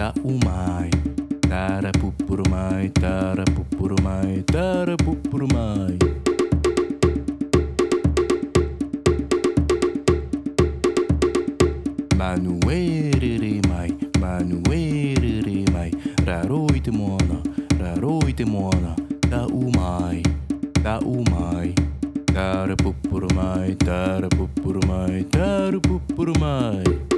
たうまいたらぷっぷるまいたらぷっぷるまいたらぷっぷるまいマヌエルリマイマヌエルリマイラロイテモアナラロイテモアナたうまいたうまいたらぷっぷるまいたらぷっぷるまいたらぷっぷるまい